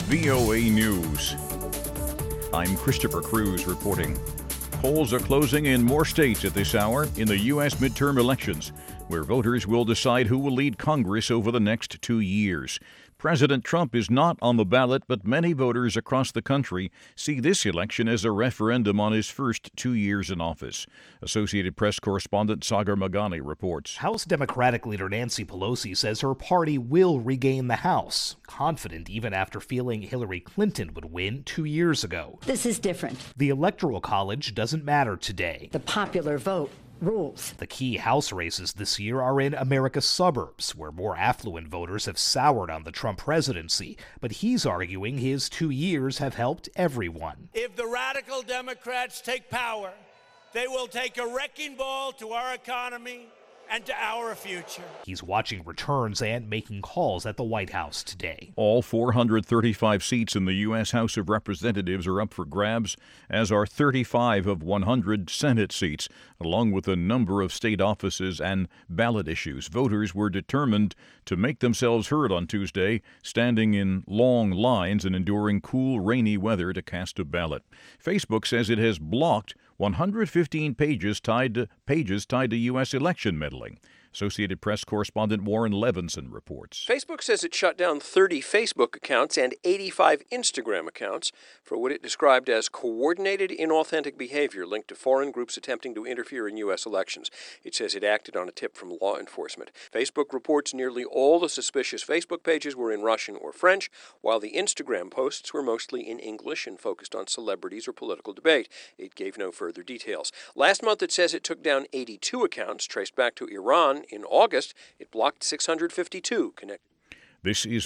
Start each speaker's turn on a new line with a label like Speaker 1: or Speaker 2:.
Speaker 1: VOA News. I'm Christopher Cruz reporting. Polls are closing in more states at this hour in the U.S. midterm elections, where voters will decide who will lead Congress over the next 2 years. President Trump is not on the ballot, but many voters across the country see this election as a referendum on his first 2 years in office. Associated Press correspondent Sagar Magani reports.
Speaker 2: House Democratic leader Nancy Pelosi says her party will regain the House, confident even after feeling Hillary Clinton would win 2 years ago.
Speaker 3: This is different.
Speaker 2: The Electoral College doesn't matter today.
Speaker 3: The popular vote rules.
Speaker 2: The key House races this year are in America's suburbs, where more affluent voters have soured on the Trump presidency. But he's arguing his 2 years have helped everyone.
Speaker 4: If the radical Democrats take power, they will take a wrecking ball to our economy and to our future.
Speaker 2: He's watching returns and making calls at the White House today.
Speaker 1: All 435 seats in the U.S. House of Representatives are up for grabs, as are 35 of 100 Senate seats, along with a number of state offices and ballot issues. Voters were determined to make themselves heard on Tuesday, standing in long lines and enduring cool, rainy weather to cast a ballot. Facebook says it has blocked 115 pages tied to U.S. election meddling. Associated Press correspondent Warren Levinson reports.
Speaker 5: Facebook says it shut down 30 Facebook accounts and 85 Instagram accounts for what it described as coordinated inauthentic behavior linked to foreign groups attempting to interfere in U.S. elections. It says it acted on a tip from law enforcement. Facebook reports nearly all the suspicious Facebook pages were in Russian or French, while the Instagram posts were mostly in English and focused on celebrities or political debate. It gave no further details. Last month, it says it took down 82 accounts traced back to Iran. In August, it blocked 652 connected.
Speaker 1: This is